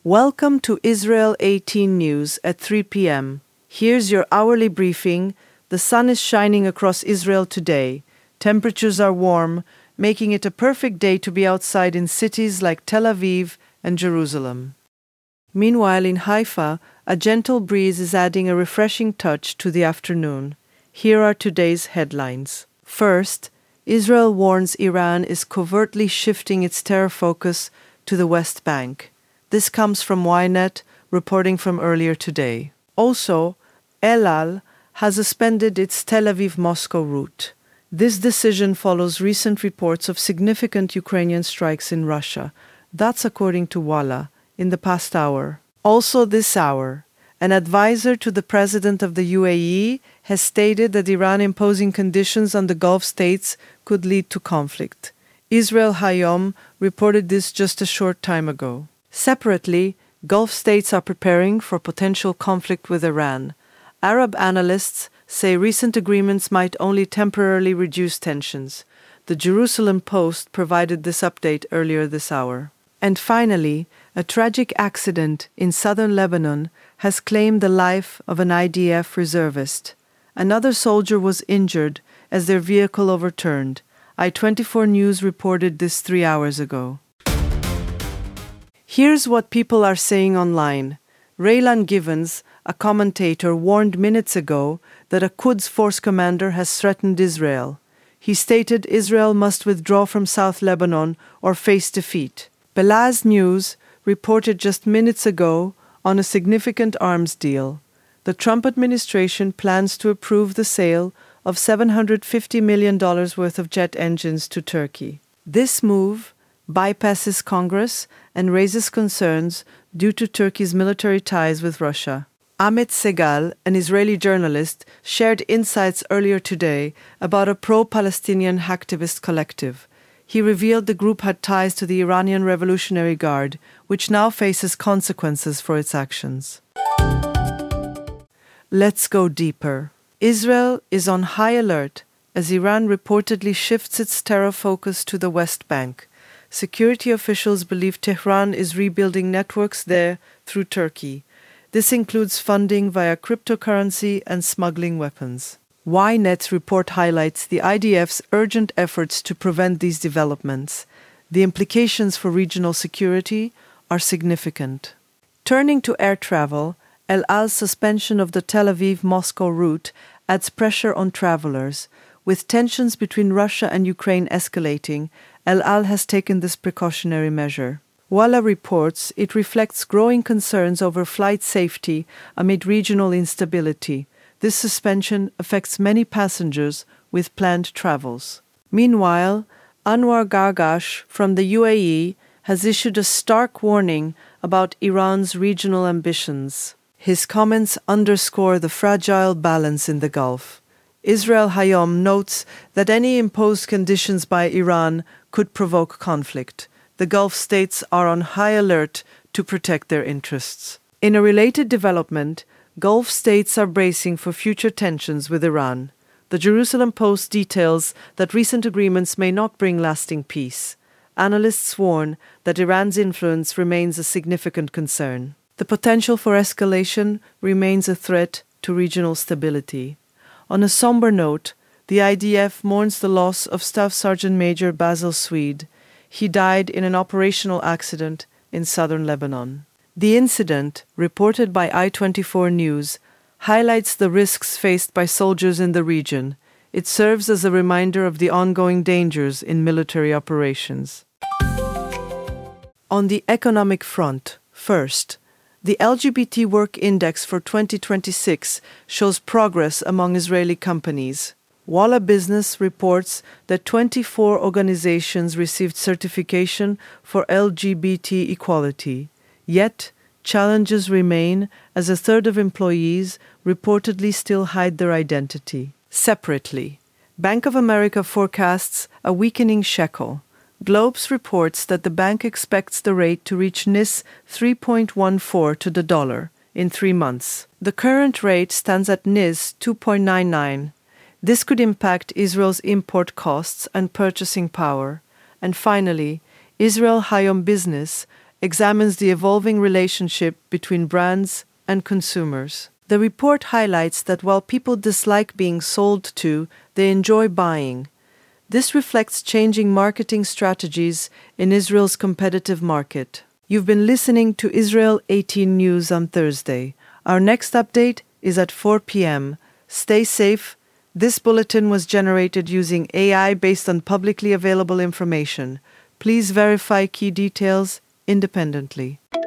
Welcome to Israel 18 News at 3 p.m. Here's your hourly briefing. The sun is shining across Israel today. Temperatures are warm, making it a perfect day to be outside in cities like Tel Aviv and Jerusalem. Meanwhile, in Haifa, a gentle breeze is adding a refreshing touch to the afternoon. Here are today's headlines. First, Israel warns Iran is covertly shifting its terror focus to the West Bank. This comes from Ynet, reporting from earlier today. Also, El Al has suspended its Tel Aviv-Moscow route. This decision follows recent reports of significant Ukrainian strikes in Russia. That's according to Walla, in the past hour. Also this hour, an advisor to the president of the UAE has stated that Iran imposing conditions on the Gulf states could lead to conflict. Israel Hayom reported this just a short time ago. Separately, Gulf states are preparing for potential conflict with Iran. Arab analysts say recent agreements might only temporarily reduce tensions. The Jerusalem Post provided this update earlier this hour. And finally, a tragic accident in southern Lebanon has claimed the life of an IDF reservist. Another soldier was injured as their vehicle overturned. I-24 News reported this 3 hours ago. Here's what people are saying online. Raylan Givens, a commentator, warned minutes ago that a Quds force commander has threatened Israel. He stated Israel must withdraw from South Lebanon or face defeat. Belaz News reported just minutes ago on a significant arms deal. The Trump administration plans to approve the sale of $750 million worth of jet engines to Turkey. This move bypasses Congress and raises concerns due to Turkey's military ties with Russia. Amit Segal, an Israeli journalist, shared insights earlier today about a pro-Palestinian hacktivist collective. He revealed the group had ties to the Iranian Revolutionary Guard, which now faces consequences for its actions. Let's go deeper. Israel is on high alert as Iran reportedly shifts its terror focus to the West Bank. Security officials believe Tehran is rebuilding networks there through Turkey. This includes funding via cryptocurrency and smuggling weapons. Ynet's report highlights the IDF's urgent efforts to prevent these developments. The implications for regional security are significant. Turning to air travel, El Al's suspension of the Tel Aviv-Moscow route adds pressure on travelers. With tensions between Russia and Ukraine escalating, El Al has taken this precautionary measure. Walla reports it reflects growing concerns over flight safety amid regional instability. This suspension affects many passengers with planned travels. Meanwhile, Anwar Gargash from the UAE has issued a stark warning about Iran's regional ambitions. His comments underscore the fragile balance in the Gulf. Israel Hayom notes that any imposed conditions by Iran could provoke conflict. The Gulf states are on high alert to protect their interests. In a related development, Gulf states are bracing for future tensions with Iran. The Jerusalem Post details that recent agreements may not bring lasting peace. Analysts warn that Iran's influence remains a significant concern. The potential for escalation remains a threat to regional stability. On a somber note, the IDF mourns the loss of Staff Sergeant Major Basil Swede. He died in an operational accident in southern Lebanon. The incident, reported by I-24 News, highlights the risks faced by soldiers in the region. It serves as a reminder of the ongoing dangers in military operations. On the economic front, first, the LGBT Work Index for 2026 shows progress among Israeli companies. Walla Business reports that 24 organizations received certification for LGBT equality. Yet, challenges remain as a third of employees reportedly still hide their identity. Separately, Bank of America forecasts a weakening shekel. Globes reports that the bank expects the rate to reach NIS 3.14 to the dollar in 3 months. The current rate stands at NIS 2.99. This could impact Israel's import costs and purchasing power. And finally, Israel Hayom Business examines the evolving relationship between brands and consumers. The report highlights that while people dislike being sold to, they enjoy buying. This reflects changing marketing strategies in Israel's competitive market. You've been listening to Israel 18 News on Thursday. Our next update is at 4 p.m. Stay safe. This bulletin was generated using AI based on publicly available information. Please verify key details independently.